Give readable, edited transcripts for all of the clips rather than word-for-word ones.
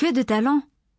Que de talent!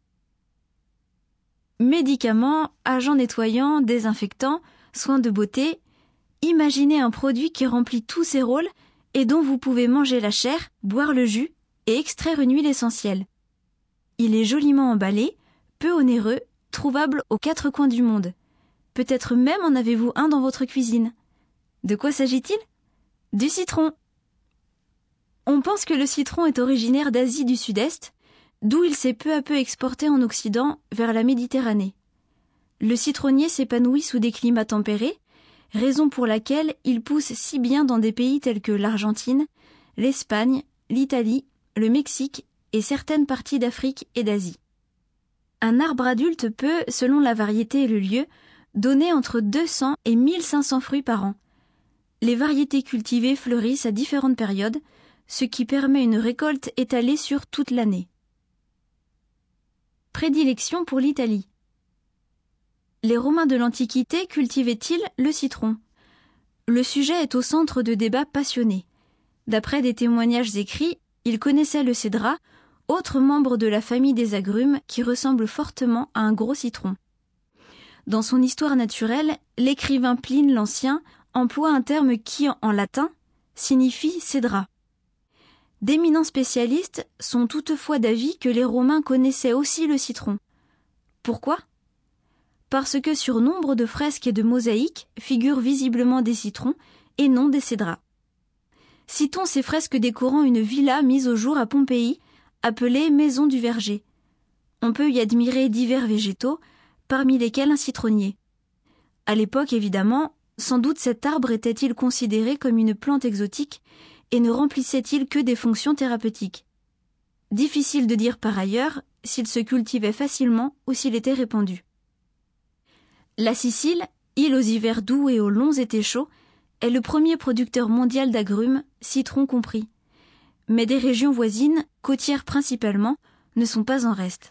Médicaments, agents nettoyants, désinfectants, soins de beauté, imaginez un produit qui remplit tous ces rôles et dont vous pouvez manger la chair, boire le jus et extraire une huile essentielle. Il est joliment emballé, peu onéreux, trouvable aux 4 coins du monde. Peut-être même en avez-vous un dans votre cuisine. De quoi s'agit-il? Du citron. On pense que le citron est originaire d'Asie du Sud-Est, d'où il s'est peu à peu exporté en Occident vers la Méditerranée. Le citronnier s'épanouit sous des climats tempérés, raison pour laquelle il pousse si bien dans des pays tels que l'Argentine, l'Espagne, l'Italie, le Mexique et certaines parties d'Afrique et d'Asie. Un arbre adulte peut, selon la variété et le lieu, donner entre 200 et 1500 fruits par an. Les variétés cultivées fleurissent à différentes périodes, ce qui permet une récolte étalée sur toute l'année. Prédilection pour l'Italie. Les Romains de l'Antiquité cultivaient-ils le citron? Le sujet est au centre de débats passionnés. D'après des témoignages écrits, ils connaissaient le cédrat, autre membre de la famille des agrumes qui ressemble fortement à un gros citron. Dans son Histoire naturelle, l'écrivain Pline l'Ancien emploie un terme qui, en latin, signifie cédrat. D'éminents spécialistes sont toutefois d'avis que les Romains connaissaient aussi le citron. Pourquoi? Parce que sur nombre de fresques et de mosaïques figurent visiblement des citrons et non des cédrats. Citons ces fresques décorant une villa mise au jour à Pompéi, appelée Maison du Verger. On peut y admirer divers végétaux, parmi lesquels un citronnier. À l'époque, évidemment, sans doute cet arbre était-il considéré comme une plante exotique et ne remplissait-il que des fonctions thérapeutiques. Difficile de dire par ailleurs s'il se cultivait facilement ou s'il était répandu. La Sicile, île aux hivers doux et aux longs étés chauds, est le premier producteur mondial d'agrumes, citrons compris. Mais des régions voisines, côtières principalement, ne sont pas en reste.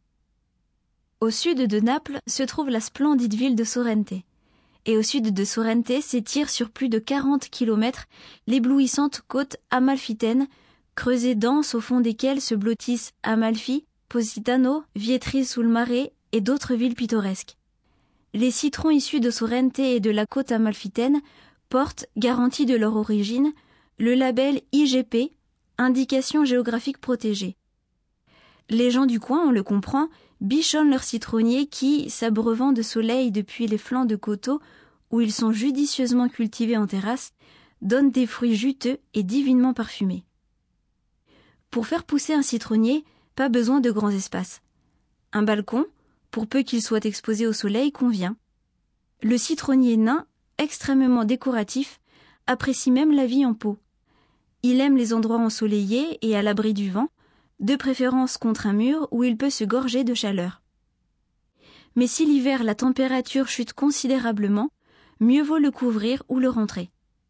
Au sud de Naples se trouve la splendide ville de Sorrente. Et au sud de Sorrente s'étire sur plus de 40 kilomètres l'éblouissante côte amalfitaine, creusée dense au fond desquelles se blottissent Amalfi, Positano, Vietri sul Mare et d'autres villes pittoresques. Les citrons issus de Sorrente et de la côte amalfitaine portent, garantie de leur origine, le label IGP, Indication géographique protégée. Les gens du coin, on le comprend, bichonnent leurs citronniers qui, s'abreuvant de soleil depuis les flancs de coteaux où ils sont judicieusement cultivés en terrasse, donnent des fruits juteux et divinement parfumés. Pour faire pousser un citronnier, pas besoin de grands espaces. Un balcon, pour peu qu'il soit exposé au soleil, convient. Le citronnier nain, extrêmement décoratif, apprécie même la vie en pot. Il aime les endroits ensoleillés et à l'abri du vent, de préférence contre un mur où il peut se gorger de chaleur. Mais si l'hiver la température chute considérablement, mieux vaut le couvrir ou le rentrer.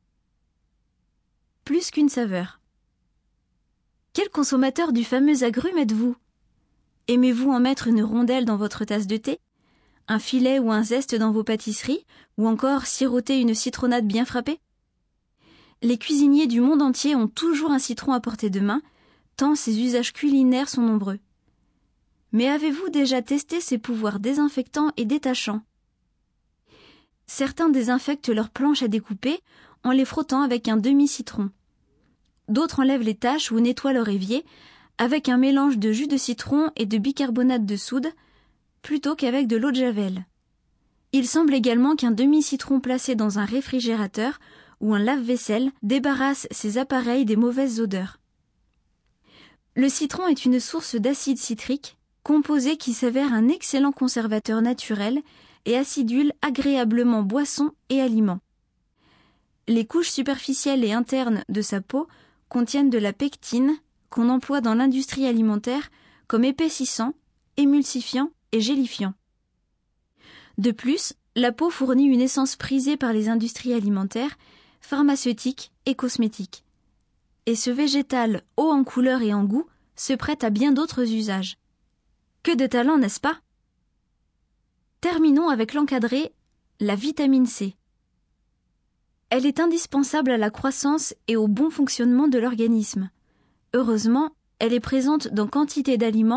Plus qu'une saveur. Quel consommateur du fameux agrume êtes-vous? Aimez-vous en mettre une rondelle dans votre tasse de thé, un filet ou un zeste dans vos pâtisseries, ou encore siroter une citronnade bien frappée? Les cuisiniers du monde entier ont toujours un citron à portée de main, tant ses usages culinaires sont nombreux. Mais avez-vous déjà testé ses pouvoirs désinfectants et détachants? Certains désinfectent leurs planches à découper en les frottant avec un demi-citron. D'autres enlèvent les taches ou nettoient leur évier avec un mélange de jus de citron et de bicarbonate de soude plutôt qu'avec de l'eau de javel. Il semble également qu'un demi-citron placé dans un réfrigérateur ou un lave-vaisselle débarrasse ces appareils des mauvaises odeurs. Le citron est une source d'acide citrique, composé qui s'avère un excellent conservateur naturel et acidule agréablement boissons et aliments. Les couches superficielles et internes de sa peau contiennent de la pectine qu'on emploie dans l'industrie alimentaire comme épaississant, émulsifiant et gélifiant. De plus, la peau fournit une essence prisée par les industries alimentaires, pharmaceutiques et cosmétiques. Et ce végétal haut en couleur et en goût se prête à bien d'autres usages. Que de talent, n'est-ce pas? Terminons avec l'encadré, la vitamine C. Elle est indispensable à la croissance et au bon fonctionnement de l'organisme. Heureusement, elle est présente dans quantité d'aliments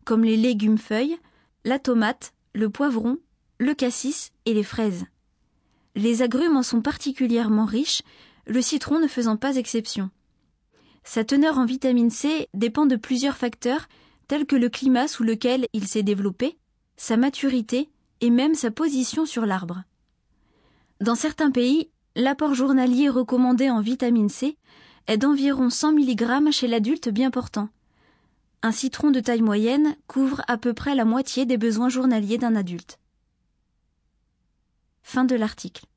comme les légumes-feuilles, la tomate, le poivron, le cassis et les fraises. Les agrumes en sont particulièrement riches, le citron ne faisant pas exception. Sa teneur en vitamine C dépend de plusieurs facteurs tels que le climat sous lequel il s'est développé, sa maturité et même sa position sur l'arbre. Dans certains pays, l'apport journalier recommandé en vitamine C est d'environ 100 mg chez l'adulte bien portant. Un citron de taille moyenne couvre à peu près la moitié des besoins journaliers d'un adulte. Fin de l'article.